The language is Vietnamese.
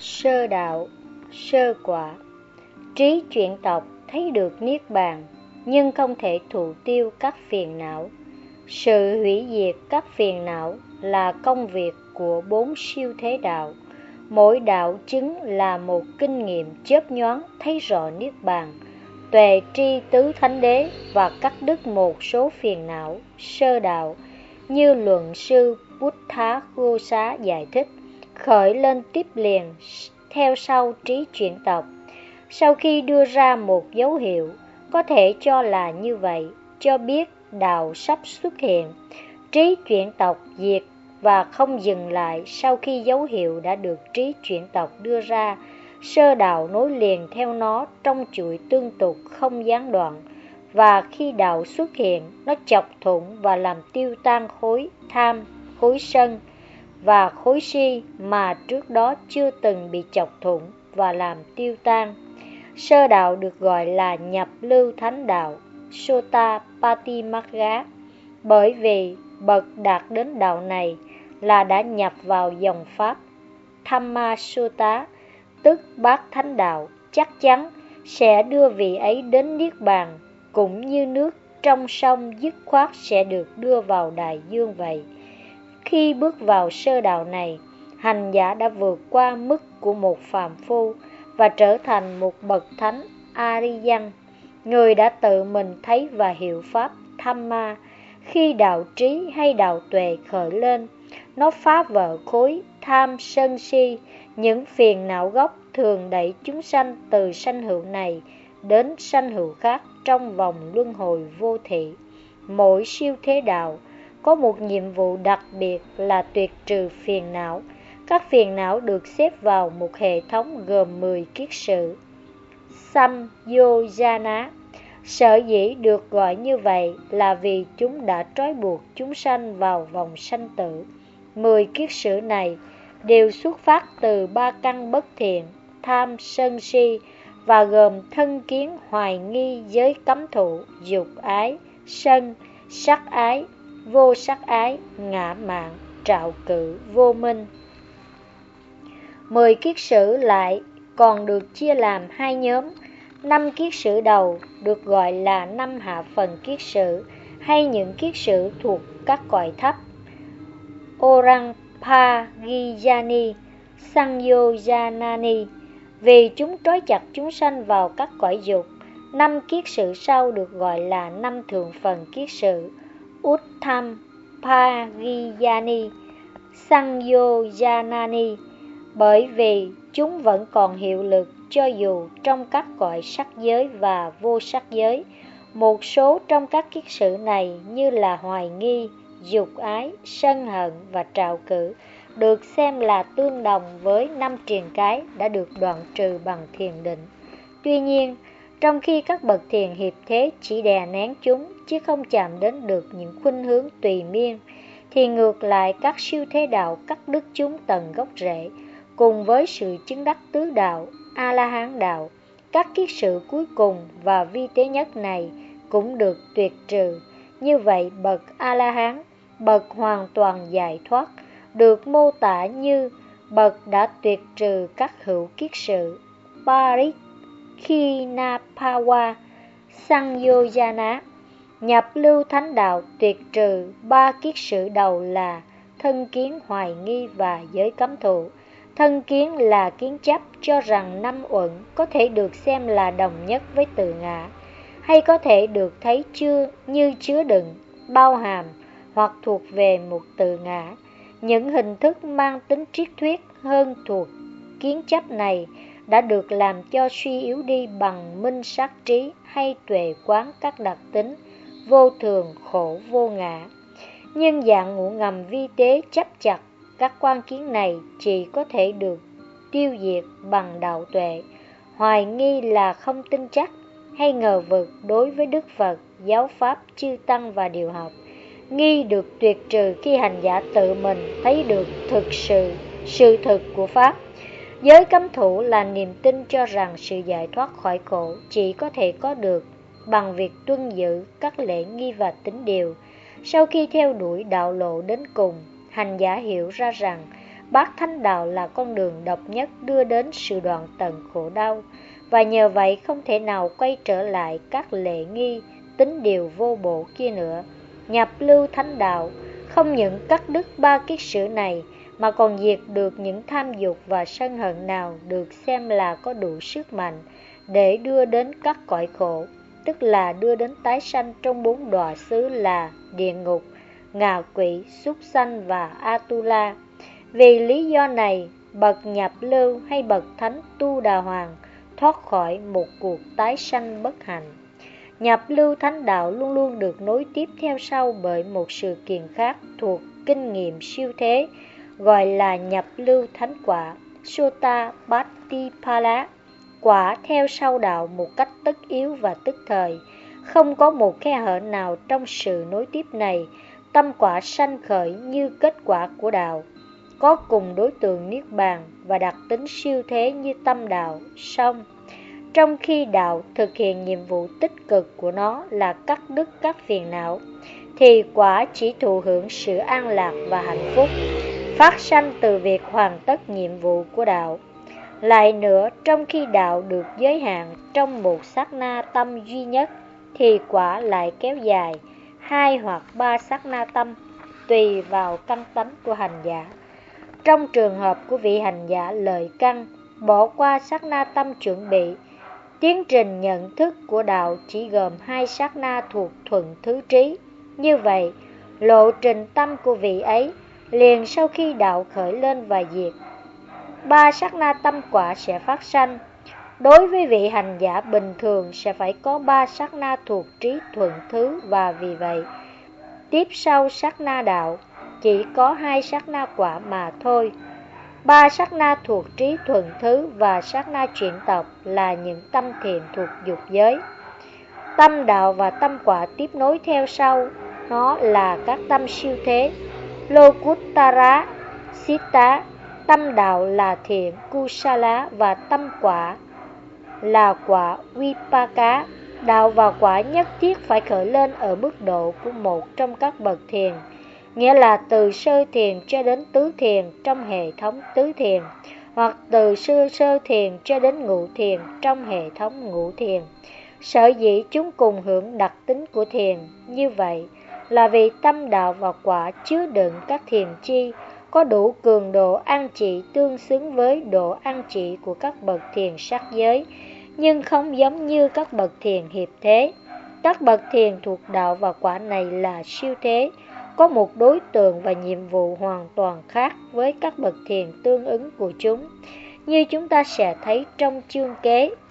Sơ đạo, sơ quả. Trí chuyển tộc thấy được niết bàn, nhưng không thể thụ tiêu các phiền não. Sự hủy diệt các phiền não là công việc của 4 siêu thế đạo. Mỗi đạo chứng là một kinh nghiệm chớp nhoáng thấy rõ niết bàn, tuệ tri tứ thánh đế và cắt đứt một số phiền não. Sơ đạo, như luận sư Buddha Ghosa giải thích, khởi lên tiếp liền theo sau trí chuyển tộc. Sau khi đưa ra một dấu hiệu có thể cho là như vậy, cho biết đạo sắp xuất hiện, trí chuyển tộc diệt và không dừng lại. Sau khi dấu hiệu đã được trí chuyển tộc đưa ra, sơ đạo nối liền theo nó trong chuỗi tương tục không gián đoạn, và khi đạo xuất hiện, nó chọc thủng và làm tiêu tan khối tham, khối sân và khối si mà trước đó chưa từng bị chọc thủng và làm tiêu tan. Sơ đạo được gọi là nhập lưu thánh đạo, Sotapatimagga, bởi vì bậc đạt đến đạo này là đã nhập vào dòng pháp Thammasota, tức bát thánh đạo, chắc chắn sẽ đưa vị ấy đến niết bàn, cũng như nước trong sông dứt khoát sẽ được đưa vào đại dương vậy. Khi bước vào sơ đạo này, hành giả đã vượt qua mức của một phàm phu và trở thành một bậc thánh Ariyan, người đã tự mình thấy và hiểu pháp Thamma. Khi đạo trí hay đạo tuệ khởi lên, nó phá vỡ khối tham sân si, những phiền não gốc thường đẩy chúng sanh từ sanh hữu này đến sanh hữu khác trong vòng luân hồi vô thị. Mỗi siêu thế đạo có một nhiệm vụ đặc biệt là tuyệt trừ phiền não. Các phiền não được xếp vào một hệ thống gồm 10 kiết sử Samyojana. Sở dĩ được gọi như vậy là vì chúng đã trói buộc chúng sanh vào vòng sanh tử. 10 kiết sử này đều xuất phát từ 3 căn bất thiện, tham, sân, si, và gồm thân kiến, hoài nghi, giới cấm thụ, dục ái, sân, sắc ái, vô sắc ái, ngã mạn, trạo cử, vô minh. 10 kiết sử lại còn được chia làm 2 nhóm. 5 kiết sử đầu được gọi là 5 hạ phần kiết sử, hay những kiết sử thuộc các cõi thấp: Orampagiyani, Sanyojanani, vì chúng trói chặt chúng sanh vào các cõi dục. 5 kiết sử sau được gọi là 5 thượng phần kiết sử: Uttampagiyani, Sanyojanani, bởi vì chúng vẫn còn hiệu lực cho dù trong các cõi sắc giới và vô sắc giới. Một số trong các kiết sử này như là hoài nghi, dục ái, sân hận và trạo cử được xem là tương đồng với 5 triền cái đã được đoạn trừ bằng thiền định. Tuy nhiên, trong khi các bậc thiền hiệp thế chỉ đè nén chúng chứ không chạm đến được những khuynh hướng tùy miên, thì ngược lại các siêu thế đạo cắt đứt chúng tận gốc rễ. Cùng với sự chứng đắc tứ đạo, A-la-hán đạo, các kiết sử cuối cùng và vi tế nhất này cũng được tuyệt trừ. Như vậy, bậc A-la-hán, bậc hoàn toàn giải thoát, được mô tả như bậc đã tuyệt trừ các hữu kiết sử Parikkhinapawa Sangyojana. Nhập lưu thánh đạo tuyệt trừ 3 kiết sử đầu là thân kiến, hoài nghi và giới cấm thụ. Thân kiến là kiến chấp cho rằng 5 uẩn có thể được xem là đồng nhất với tự ngã, hay có thể được thấy như chứa đựng, bao hàm hoặc thuộc về một tự ngã. Những hình thức mang tính triết thuyết hơn thuộc kiến chấp này đã được làm cho suy yếu đi bằng minh sát trí hay tuệ quán các đặc tính vô thường, khổ, vô ngã. Nhưng dạng ngủ ngầm vi tế chấp chặt các quan kiến này chỉ có thể được tiêu diệt bằng đạo tuệ. Hoài nghi là không tin chắc hay ngờ vực đối với Đức Phật, giáo pháp, chư tăng và điều học. Nghi được tuyệt trừ khi hành giả tự mình thấy được sự thực của pháp. Giới cấm thủ là niềm tin cho rằng sự giải thoát khỏi khổ chỉ có thể có được bằng việc tuân giữ các lễ nghi và tín điều. Sau khi theo đuổi đạo lộ đến cùng, hành giả hiểu ra rằng Bát Thánh Đạo là con đường độc nhất đưa đến sự đoạn tận khổ đau, và nhờ vậy không thể nào quay trở lại các lệ nghi, tính điều vô bổ kia nữa. Nhập lưu Thánh Đạo không những cắt đứt ba kiết sử này, mà còn diệt được những tham dục và sân hận nào được xem là có đủ sức mạnh để đưa đến các cõi khổ, tức là đưa đến tái sanh trong 4 đọa xứ là địa ngục, ngạ quỷ, súc sanh và Atula. Vì lý do này, bậc nhập lưu hay bậc thánh Tu Đà Hoàng thoát khỏi một cuộc tái sanh bất hạnh. Nhập lưu Thánh Đạo luôn luôn được nối tiếp theo sau bởi một sự kiện khác thuộc kinh nghiệm siêu thế, gọi là nhập lưu Thánh Quả, Sotapattipala, quả theo sau đạo một cách tất yếu và tức thời. Không có một khe hở nào trong sự nối tiếp này. Tâm quả sanh khởi như kết quả của đạo, có cùng đối tượng niết bàn và đặc tính siêu thế như tâm đạo, song trong khi đạo thực hiện nhiệm vụ tích cực của nó là cắt đứt các phiền não, thì quả chỉ thụ hưởng sự an lạc và hạnh phúc phát sanh từ việc hoàn tất nhiệm vụ của đạo. Lại nữa, trong khi đạo được giới hạn trong một sát na tâm duy nhất, thì quả lại kéo dài 2 hoặc 3 sát na tâm, tùy vào căn tánh của hành giả. Trong trường hợp của vị hành giả lợi căn, bỏ qua sát na tâm chuẩn bị, tiến trình nhận thức của đạo chỉ gồm 2 sát na thuộc thuận thứ trí. Như vậy, lộ trình tâm của vị ấy liền sau khi đạo khởi lên và diệt, 3 sát na tâm quả sẽ phát sanh. Đối với vị hành giả bình thường sẽ phải có 3 sát na thuộc trí thuận thứ, và vì vậy, tiếp sau sát na đạo chỉ có 2 sát na quả mà thôi. 3 sát na thuộc trí thuận thứ và sát na chuyển tộc là những tâm thiện thuộc dục giới. Tâm đạo và tâm quả tiếp nối theo sau nó là các tâm siêu thế, Lokuttara, Siddha. Tâm đạo là thiện, Kusala, và tâm quả là quả Vipaka. Đạo và quả nhất thiết phải khởi lên ở mức độ của một trong các bậc thiền, nghĩa là từ sơ thiền cho đến tứ thiền trong hệ thống tứ thiền, hoặc từ sơ thiền cho đến ngũ thiền trong hệ thống ngũ thiền. Sở dĩ chúng cùng hưởng đặc tính của thiền như vậy là vì tâm đạo và quả chứa đựng các thiền chi có đủ cường độ an trị tương xứng với độ an trị của các bậc thiền sắc giới, nhưng không giống như các bậc thiền hiệp thế. Các bậc thiền thuộc đạo và quả này là siêu thế, có một đối tượng và nhiệm vụ hoàn toàn khác với các bậc thiền tương ứng của chúng, như chúng ta sẽ thấy trong chương kế.